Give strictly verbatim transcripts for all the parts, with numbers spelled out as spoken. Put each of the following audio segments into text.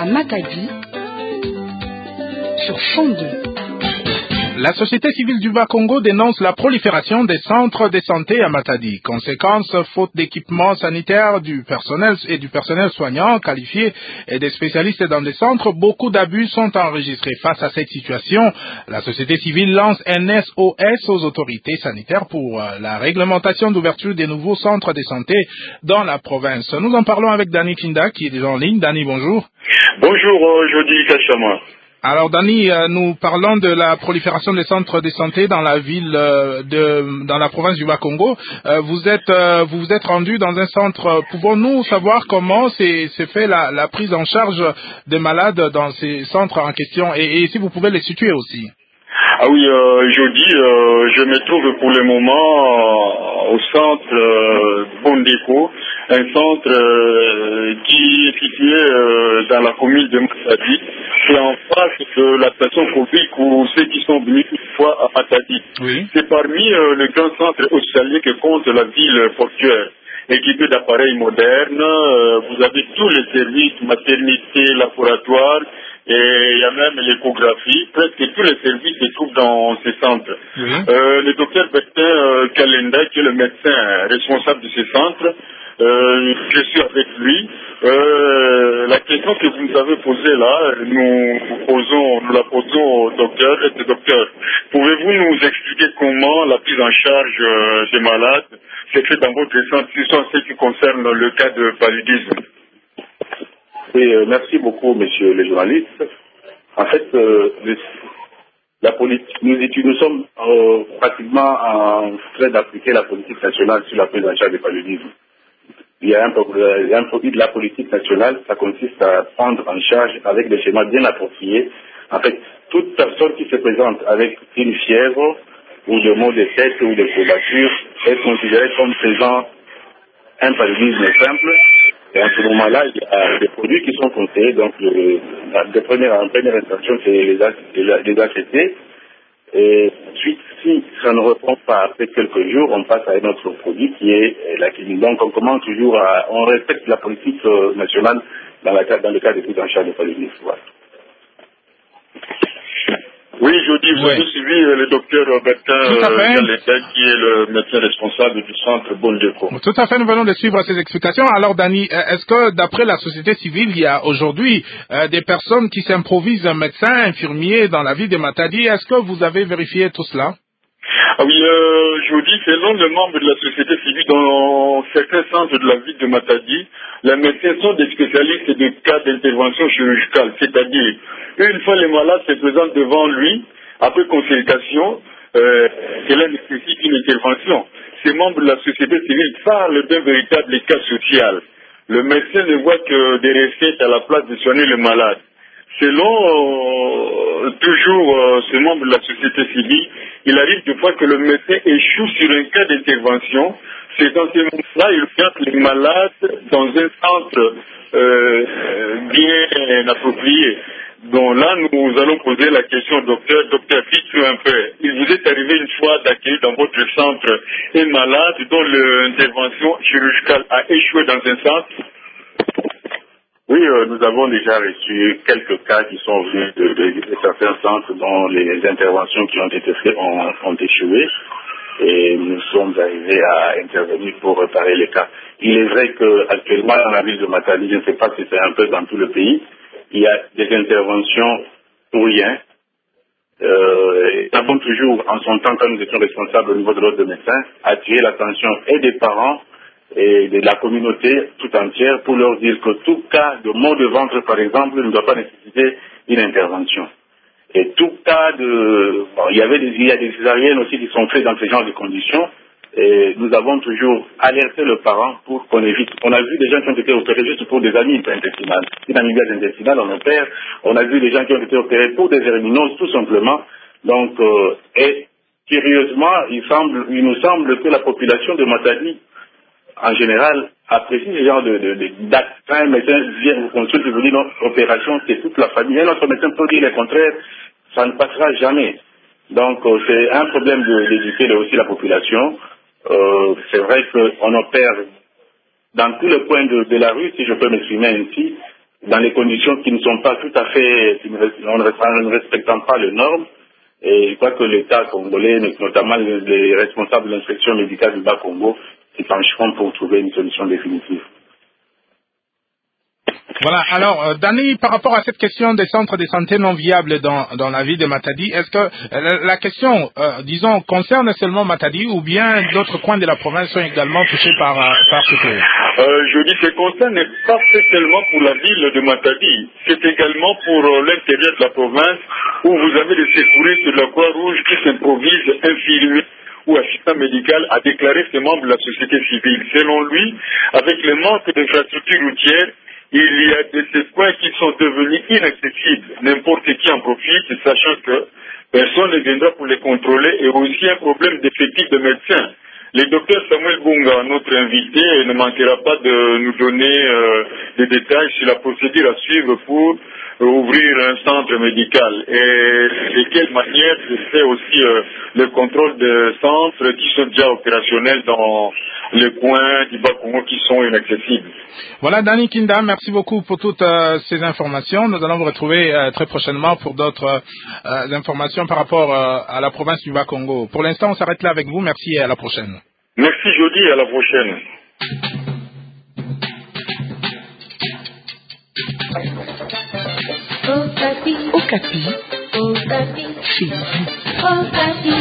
à Matadi sur Fond deux. La société civile du Bas-Congo dénonce la prolifération des centres de santé à Matadi. Conséquence, faute d'équipements sanitaires du personnel et du personnel soignant qualifié et des spécialistes dans des centres, beaucoup d'abus sont enregistrés. Face à cette situation, la société civile lance un S O S aux autorités sanitaires pour la réglementation d'ouverture des nouveaux centres de santé dans la province. Nous en parlons avec Danny Kinda qui est déjà en ligne. Danny, bonjour. Bonjour, euh, Jody Kachama. Alors, Danny, euh, nous parlons de la prolifération des centres de santé dans la ville euh, de, dans la province du Bas-Congo. Euh, vous êtes, euh, vous vous êtes rendu dans un centre. Pouvons-nous savoir comment s'est fait la, la prise en charge des malades dans ces centres en question, et, et si vous pouvez les situer aussi? Ah oui, euh, Jody, euh, je me trouve pour le moment euh, au centre euh, Bondeko, un centre euh, qui est situé euh, dans la commune de Matadi. C'est en face de la station Covid où ceux qui sont venus une fois à Matadi. Oui. C'est parmi euh, les grands centres hospitaliers que compte la ville portuaire. Équipé d'appareils modernes, euh, vous avez tous les services, maternité, laboratoire, et il y a même l'échographie. Presque tous les services se trouvent dans ces centres. Oui. Euh, le docteur Bertin euh, Kalenda, qui est le médecin responsable de ce centre, euh, je suis avec lui. Euh, la question que vous nous avez posée là, nous, posons, nous la posons au docteur. Et docteur, pouvez-vous nous expliquer comment la prise en charge euh, des malades s'est faite dans votre centre, en ce qui concerne le cas de paludisme? Oui, euh, merci beaucoup, monsieur le journaliste. En fait, euh, le, la politique, nous, nous sommes euh, pratiquement en train d'appliquer la politique nationale sur la prise en charge du paludisme. Il y a un, il y a un produit de la politique nationale, ça consiste à prendre en charge avec des schémas bien appropriés. En fait, toute personne qui se présente avec une fièvre ou des maux de tête ou des courbatures est considérée comme faisant un paludisme simple. Et à ce moment-là, il y a des produits qui sont conseillés. Donc, le, la, de première, en première intention, c'est les, les A C T. Et ensuite, si ça ne répond pas après quelques jours, on passe à un autre produit qui est la clinique. Donc, on commence toujours à, on respecte la politique euh, nationale dans, la, dans le cas de prise en charge de paludisme. Voilà. Oui, Jody, vous Oui. avez suivi euh, le docteur Bertin euh, qui est le médecin responsable du centre Bondeko. Tout à fait, nous venons de suivre ces explications. Alors, Danny, est-ce que d'après la société civile, il y a aujourd'hui euh, des personnes qui s'improvisent médecins, infirmiers dans la ville de Matadi? Est-ce que vous avez vérifié tout cela? Ah oui, euh, je vous dis, selon les membres de la société civile, dans certains centres de la ville de Matadi, les médecins sont des spécialistes de cas d'intervention chirurgicale, c'est-à-dire, une fois les malades se présentent devant lui, après consultation, euh, cela nécessite une intervention. Ces membres de la société civile parlent d'un véritable cas social. Le médecin ne voit que des recettes à la place de soigner le malade. Selon euh, toujours euh, ce membre de la société civile, il arrive de fois que le médecin échoue sur un cas d'intervention. C'est dans ce moment-là il oriente les malades dans un centre euh, bien approprié. Donc là, nous allons poser la question au docteur. Docteur, dites-nous un peu. Il vous est arrivé une fois d'accueillir dans votre centre un malade dont l'intervention chirurgicale a échoué dans un centre? Oui, euh, nous avons déjà reçu quelques cas qui sont venus de, de, de certains centres dont les interventions qui ont été faites ont, ont échoué et nous sommes arrivés à intervenir pour réparer les cas. Il est vrai qu'actuellement dans la ville de Matadi, je ne sais pas si c'est un peu dans tout le pays, il y a des interventions pour rien. Euh, nous avons toujours, en son temps, quand nous étions responsables au niveau de l'ordre de médecins, attiré l'attention et des parents et de la communauté tout entière pour leur dire que tout cas de maux de ventre, par exemple, ne doit pas nécessiter une intervention. Et tout cas de... Bon, il y avait des, il y a des césariennes aussi qui sont faites dans ce genre de conditions. Et nous avons toujours alerté le parent pour qu'on évite. On a vu des gens qui ont été opérés juste pour des amibes intestinales. Une amygdale intestinale, on opère. On a vu des gens qui ont été opérés pour des verminoses, tout simplement. Donc, euh, et curieusement, il, semble, il nous semble que la population de Matadi, en général, apprécie ce genre de, de, de d'actes. Quand un médecin vient vous consulter et vous dit notre opération, c'est toute la famille. Et notre médecin peut dire le contraire, ça ne passera jamais. Donc, euh, c'est un problème de, d'éduquer aussi la population. Euh, c'est vrai qu'on opère dans tous les coins de, de la rue, si je peux m'exprimer ainsi, dans les conditions qui ne sont pas tout à fait, en ne respectant pas les normes. Et je crois que l'État congolais, notamment les responsables de l'inspection médicale du Bas-Congo, s'y pencheront pour trouver une solution définitive. Voilà, alors euh, Dani, par rapport à cette question des centres de santé non viables dans, dans la ville de Matadi, est-ce que euh, la question, euh, disons, concerne seulement Matadi ou bien d'autres coins de la province sont également touchés par, euh, par ce fléau? Euh, je dis que ce constat n'est pas fait seulement pour la ville de Matadi, c'est également pour euh, l'intérieur de la province où vous avez des secouristes de la Croix-Rouge qui s'improvisent infirmiers ou assistant médical à déclarer ses membres de la société civile. Selon lui, avec le manque d'infrastructures routières, il y a de ces points qui sont devenus inaccessibles. N'importe qui en profite, sachant que personne ne viendra pour les contrôler et aussi un problème d'effectif de médecins. Le docteur Samuel Bunga, notre invité, ne manquera pas de nous donner euh, des détails sur la procédure à suivre pour euh, ouvrir un centre médical et de quelle manière se fait aussi euh, le contrôle des centres qui sont déjà opérationnels dans les coins du Bas-Congo qui sont inaccessibles. Voilà, Dani Kinda, merci beaucoup pour toutes euh, ces informations. Nous allons vous retrouver euh, très prochainement pour d'autres euh, informations par rapport euh, à la province du Bas-Congo. Pour l'instant, on s'arrête là avec vous. Merci et à la prochaine. Merci Jody, à la prochaine. Okapi. Okapi. Okapi. Chez vous. Okapi.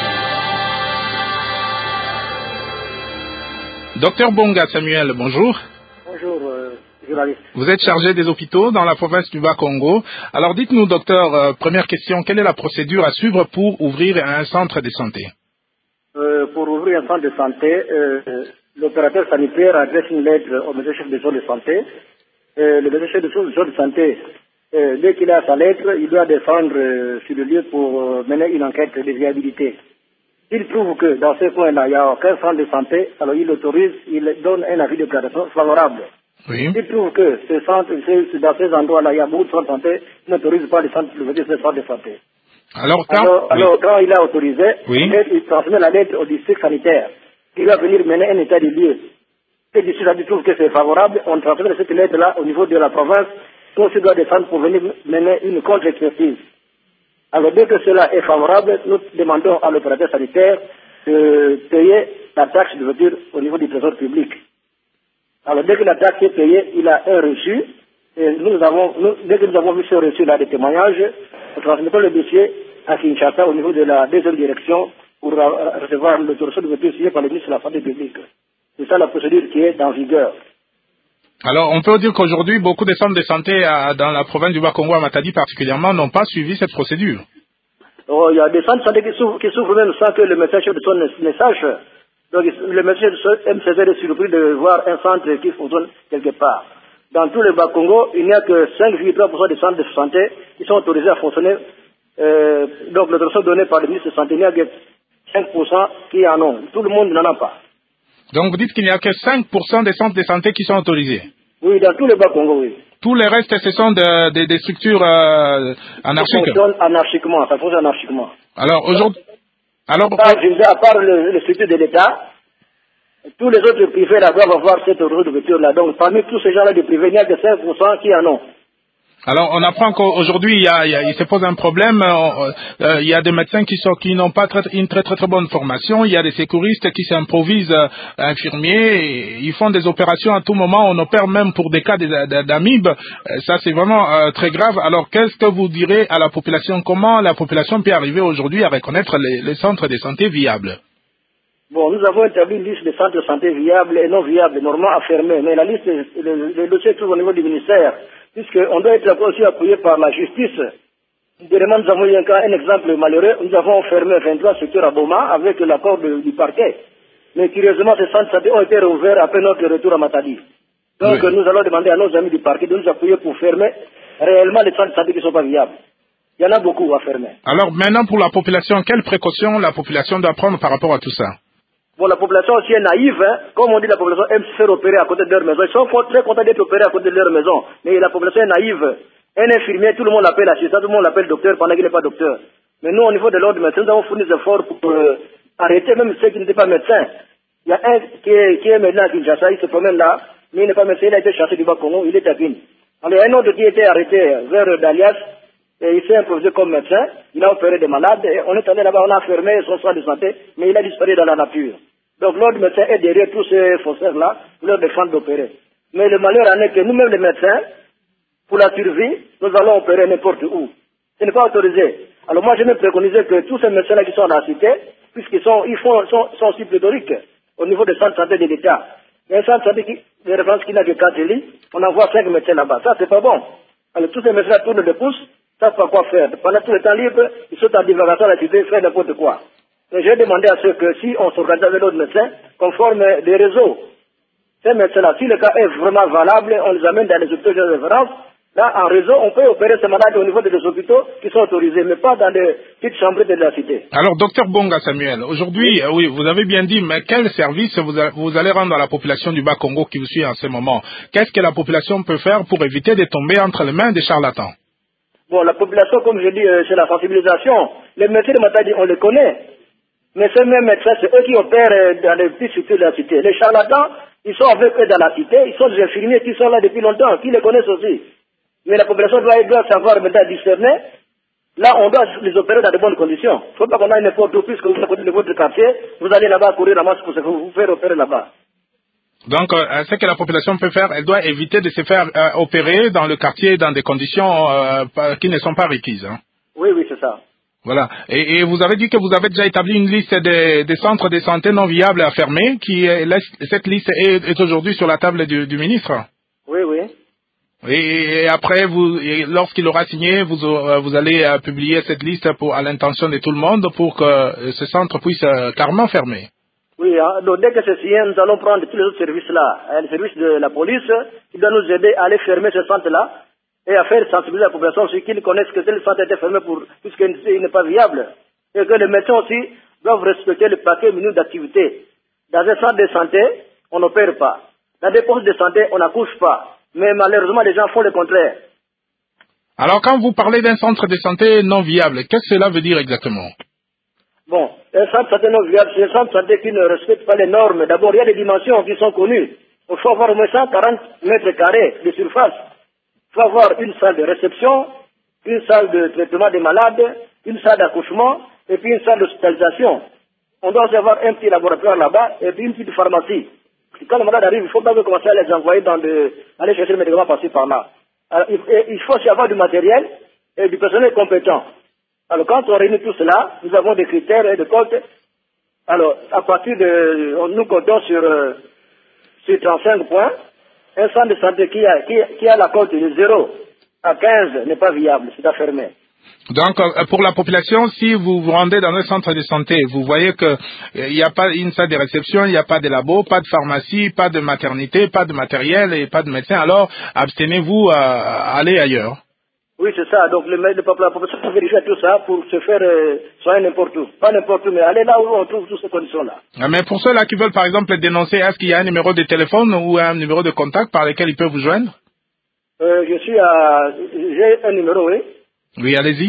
Docteur Bunga Samuel, bonjour. Bonjour, euh, journaliste. Vous êtes chargé des hôpitaux dans la province du Bas-Congo. Alors dites-nous, docteur, euh, première question, quelle est la procédure à suivre pour ouvrir un centre de santé? euh, Pour ouvrir un centre de santé, euh, l'opérateur sanitaire adresse une lettre au médecin chef de zone de santé. Euh, le médecin chef de zone de santé, euh, dès qu'il a sa lettre, il doit descendre euh, sur le lieu pour euh, mener une enquête de viabilité. S'il trouve que dans ce coin-là, il n'y a aucun centre de santé, alors il autorise, il donne un avis de déclaration favorable. Oui. S'il trouve que ce centre, ce, dans ces endroits-là, il y a beaucoup de centres de santé, il n'autorise pas les centres, le centre de santé. Alors, quand, alors, oui. alors, quand il a autorisé, Oui. il transmet la lettre au district sanitaire. Il va venir mener un état des lieux. Si le district sanitaire trouve que c'est favorable, on transmet cette lettre-là au niveau de la province, qu'on se doit descendre pour venir mener une contre-expertise. Alors, dès que cela est favorable, nous demandons à l'opérateur sanitaire de payer la taxe de voiture au niveau du trésor public. Alors, dès que la taxe est payée, il a un reçu. Et nous avons, nous, dès que nous avons vu ce reçu-là des témoignages, nous transmettons le dossier à Kinshasa au niveau de la deuxième direction pour recevoir l'autorisation de voiture signée par le ministre de la Santé publique. C'est ça la procédure qui est en vigueur. Alors, on peut dire qu'aujourd'hui, beaucoup de centres de santé à, dans la province du Bas-Congo, à Matadi particulièrement, n'ont pas suivi cette procédure. Oh, il y a des centres de santé qui souffrent, qui souffrent même sans que le médecin chef de zone ne, ne sache. Donc, le médecin chef de zone me faisait surpris de voir un centre qui fonctionne quelque part. Dans tout le Bas-Congo, il n'y a que cinq virgule trois pour cent des centres de santé qui sont autorisés à fonctionner. Euh, donc, l'autorisation donnée par le ministre de la Santé, il n'y a que cinq pour cent qui en ont. Tout le monde n'en a pas. Donc, vous dites qu'il n'y a que cinq pour cent des centres de santé qui sont autorisés? Oui, dans tout le Bas-Congo, oui. Tous les restes, ce sont de, de, des structures euh, anarchiques? Ça fonctionne anarchiquement, ça fonctionne anarchiquement. Alors, aujourd'hui... Alors, à part, je disais, à part le, le structure de l'État, tous les autres privés là doivent avoir cette autorisation là. Donc, parmi tous ces gens-là de privés, il n'y a que cinq pour cent qui en ont. Alors, on apprend qu'aujourd'hui, il, y a, il, y a, il se pose un problème. Euh, euh, il y a des médecins qui sont, qui n'ont pas très, une très, très très bonne formation. Il y a des secouristes qui s'improvisent euh, infirmiers. Et ils font des opérations à tout moment. On opère même pour des cas d'amibes. Ça, c'est vraiment euh, très grave. Alors, qu'est-ce que vous direz à la population? Comment la population peut arriver aujourd'hui à reconnaître les, les centres de santé viables? Bon, nous avons établi une liste de centres de santé viables et non viables, normalement à fermer. Mais la liste, le, le dossier se trouve au niveau du ministère, puisqu'on doit être aussi appuyé par la justice. Dernièrement, nous avons eu un, cas, un exemple malheureux. Nous avons fermé vingt-trois secteurs à Boma avec l'accord du parquet. Mais curieusement, ces centres de santé ont été rouverts après notre retour à Matadi. Donc, oui. Nous allons demander à nos amis du parquet de nous appuyer pour fermer réellement les centres de santé qui ne sont pas viables. Il y en a beaucoup à fermer. Alors, maintenant, pour la population, quelles précautions la population doit prendre par rapport à tout ça? Bon, la population aussi est naïve, hein. Comme on dit, la population aime se faire opérer à côté de leur maison. Ils sont très contents d'être opérés à côté de leur maison. Mais la population est naïve. Un infirmier, tout le monde l'appelle assistant, tout le monde l'appelle docteur pendant qu'il n'est pas docteur. Mais nous, au niveau de l'ordre médecin, nous avons fourni des efforts pour euh, arrêter même ceux qui n'étaient pas médecins. Il y a un qui est, qui est maintenant à Kinshasa, il se promène là, mais il n'est pas médecin, il a été chassé du Bas-Congo, il est à Guine. Alors, un autre qui était arrêté vers Dalias, et il s'est improvisé comme médecin, il a opéré des malades, et on est allé là-bas, on a fermé son soin de santé, mais il a disparu dans la nature. Donc l'autre médecin est derrière tous ces faussaires-là, pour leur défendre d'opérer. Mais le malheur en est que nous-mêmes les médecins, pour la survie, nous allons opérer n'importe où. Ce n'est pas autorisé. Alors moi, je vais préconiser que tous ces médecins-là qui sont dans la cité, puisqu'ils sont, ils font, sont, sont aussi pléthoriques au niveau des centres de santé de l'État. Il y a un centre de santé qui, de référence qui n'a que quatre lits, on envoie cinq médecins là-bas. Ça, c'est pas bon. Alors tous ces médecins tournent de pouces, savent pas quoi faire. Pendant tout le temps libre, ils sont en divagation à la cité, font n'importe quoi. Et j'ai demandé à ceux que si on s'organise avec d'autres médecins, qu'on forme des réseaux. Ces médecins-là, si le cas est vraiment valable, on les amène dans les hôpitaux de référence. Là, en réseau, on peut opérer ces malades au niveau des hôpitaux qui sont autorisés, mais pas dans des petites chambres de la cité. Alors, docteur Bonga Samuel, aujourd'hui, oui. Euh, oui, vous avez bien dit, mais quel service vous, a, vous allez rendre à la population du Bas-Congo qui vous suit en ce moment? Qu'est-ce que la population peut faire pour éviter de tomber entre les mains des charlatans? Bon, la population, comme je dis, euh, c'est la sensibilisation. Les médecins de Matadi, on les connaît. Mais ces mêmes médecins, c'est eux qui opèrent euh, dans les petites structures de la cité. Les charlatans, ils sont avec eux dans la cité, ils sont des infirmiers qui sont là depuis longtemps, qui les connaissent aussi. Mais la population doit, doit savoir maintenant discerner. Là, on doit les opérer dans de bonnes conditions. Il ne faut pas qu'on aille n'importe où, puisque vous êtes à côté de votre quartier, vous allez là-bas courir la masse pour vous faire opérer là-bas. Donc, euh, ce que la population peut faire, elle doit éviter de se faire euh, opérer dans le quartier dans des conditions euh, qui ne sont pas requises. Hein. Oui, oui, c'est ça. Voilà. Et, et vous avez dit que vous avez déjà établi une liste des, des centres de santé non viables à fermer. Qui est, cette liste est, est aujourd'hui sur la table du, du ministre. Oui, oui. Et, et après, vous, lorsqu'il aura signé, vous, vous allez euh, publier cette liste pour, à l'intention de tout le monde pour que euh, ce centre puisse euh, carrément fermer. Oui, hein, donc dès que c'est signé, nous allons prendre tous les autres services-là, hein, les services de la police, qui doivent nous aider à aller fermer ce centre-là et à faire sensibiliser la population aussi qu'ils connaissent que tel centre a été fermé pour, puisqu'il n'est pas viable. Et que les médecins aussi doivent respecter le paquet minimum d'activité. Dans un centre de santé, on n'opère pas. Dans des postes de santé, on n'accouche pas. Mais malheureusement, les gens font le contraire. Alors, quand vous parlez d'un centre de santé non viable, qu'est-ce que cela veut dire exactement? Bon, un centre de santé non viable, c'est un centre de santé qui ne respecte pas les normes. D'abord, il y a des dimensions qui sont connues. Il faut avoir au moins cent quarante mètres carrés de surface. Il faut avoir une salle de réception, une salle de traitement des malades, une salle d'accouchement, et puis une salle d'hospitalisation. On doit aussi avoir un petit laboratoire là-bas, et puis une petite pharmacie. Quand les malades arrivent, il ne faut pas commencer à les envoyer dans de, aller chercher les médicaments par-ci par-là. Alors, il, il faut aussi avoir du matériel et du personnel compétent. Alors, quand on réunit tout cela, nous avons des critères et des comptes. Alors, à partir de, on, nous comptons sur, euh, sur trente-cinq points. Un centre de santé qui a, qui, qui a la cote de zéro à quinze n'est pas viable, c'est à fermer. Donc, pour la population, si vous vous rendez dans un centre de santé, vous voyez qu'il n'y a pas une salle de réception, il n'y a pas de labo, pas de pharmacie, pas de maternité, pas de matériel et pas de médecin, alors abstenez-vous à aller ailleurs. Oui, c'est ça. Donc, le, le, la population peut vérifier tout ça pour se faire euh, soigner n'importe où. Pas n'importe où, mais aller là où on trouve toutes ces conditions-là. Mais pour ceux-là qui veulent, par exemple, dénoncer, est-ce qu'il y a un numéro de téléphone ou un numéro de contact par lequel ils peuvent vous joindre? euh, Je suis à... J'ai un numéro, oui. Oui, allez-y.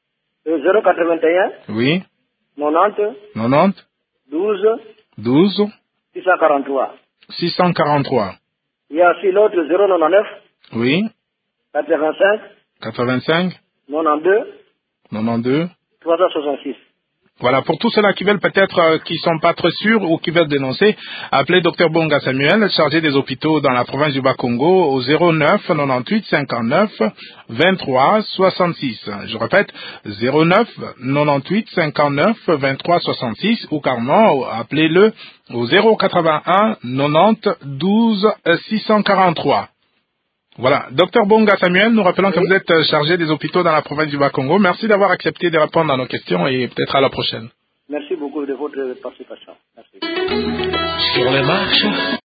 zéro quatre-vingt-un. Oui. quatre-vingt-dix. quatre-vingt-dix. douze. douze. six cent quarante-trois. six cent quarante-trois. Il y a aussi l'autre zéro quatre-vingt-dix-neuf. Oui. quatre-vingt-cinq. quatre-vingt-cinq. quatre-vingt-douze. quatre-vingt-douze. trois cent soixante-six. Voilà, pour tous ceux-là qui veulent peut-être, euh, qui sont pas très sûrs ou qui veulent dénoncer, appelez docteur Bonga Samuel, chargé des hôpitaux dans la province du Bas-Congo, au zéro neuf quatre-vingt-dix-huit cinquante-neuf vingt-trois soixante-six. Je répète, zéro neuf quatre-vingt-dix-huit cinquante-neuf vingt-trois soixante-six, ou carrément, appelez-le au zéro quatre-vingt-un quatre-vingt-dix douze six cent quarante-trois. Voilà. Docteur Bonga Samuel, nous rappelons oui. que vous êtes chargé des hôpitaux dans la province du Bas-Congo. Merci d'avoir accepté de répondre à nos questions et peut-être à la prochaine. Merci beaucoup de votre participation. Merci. Sur les marches.